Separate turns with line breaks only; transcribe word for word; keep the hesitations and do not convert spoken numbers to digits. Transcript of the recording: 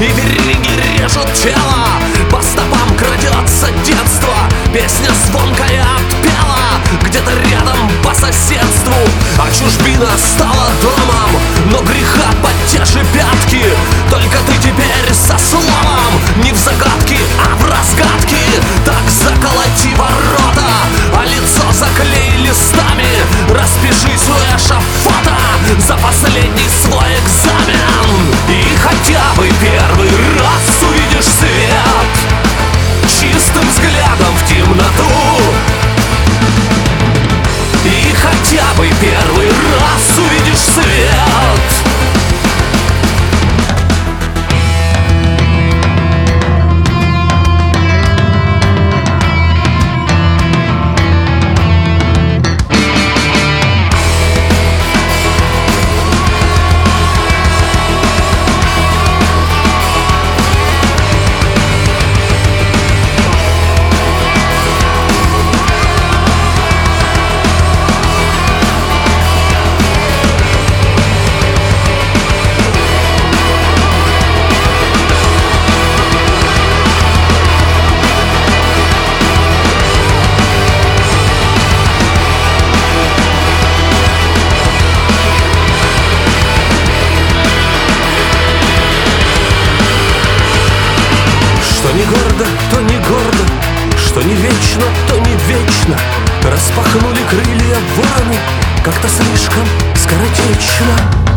и вериги режут тело. По стопам крадется детство, песня звонкая отпела где-то рядом по соседству. А чужбина стала домом, но греха под те же пятки. Только ты теперь со словом не в загадке, а в разгадке. Так заколоти ворота, а лицо заклей листами. Распишись у эшафота за последний свой экзамен. И хотя бы первый раз увидишь свет чистым взглядом в темноту. И хотя бы первый раз увидишь свет. Что не гордо, то не гордо, что не вечно, то не вечно. Распахнули крылья вороны как-то слишком скоротечно.